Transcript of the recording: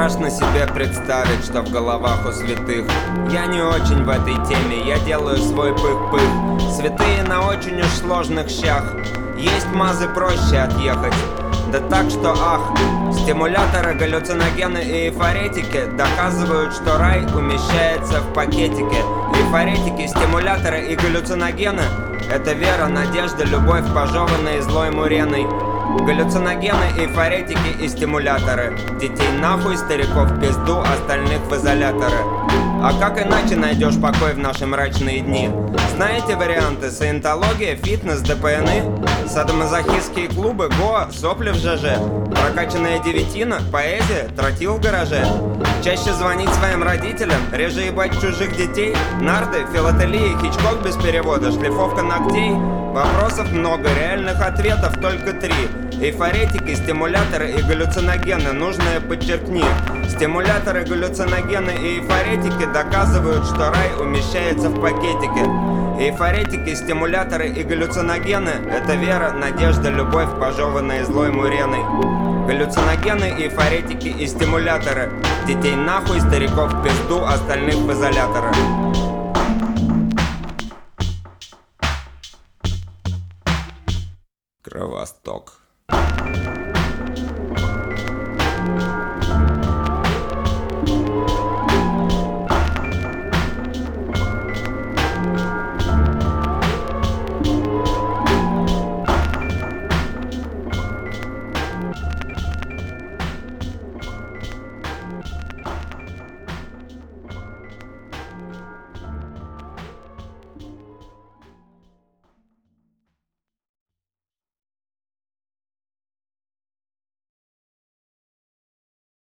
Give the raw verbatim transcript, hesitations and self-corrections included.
Страшно себе представить, что в головах у святых. Я не очень в этой теме, я делаю свой пых-пых. Святые на очень уж сложных щах. Есть мазы проще отъехать. Да так что ах, стимуляторы, галлюциногены и эйфоретики доказывают, что рай умещается в пакетике. Эйфоретики, стимуляторы и галлюциногены — это вера, надежда, любовь, пожеванные злой муреной. Галлюциногены, эйфоретики и стимуляторы. Детей нахуй, стариков в пизду, остальных в изоляторы. А как иначе найдешь покой в наши мрачные дни? Знаете варианты? Саентология, фитнес, ДПНы, садомазохистские клубы, Гоа, сопли в ЖЖ, прокачанная девятина, поэзия, тротил в гараже. Чаще звонить своим родителям, реже ебать чужих детей, нарды, филателия, Хичкок без перевода, шлифовка ногтей. Вопросов много, реальных ответов только три. Эйфоретики, стимуляторы и галлюциногены, нужное подчеркни. Стимуляторы, галлюциногены и эйфоретики доказывают, что рай умещается в пакетике. Эйфоретики, стимуляторы и галлюциногены — это вера, надежда, любовь, пожеванные злой муреной. Галлюциногены, эйфоретики и стимуляторы. Детей нахуй, стариков в пизду, остальных в изоляторы. Кровосток.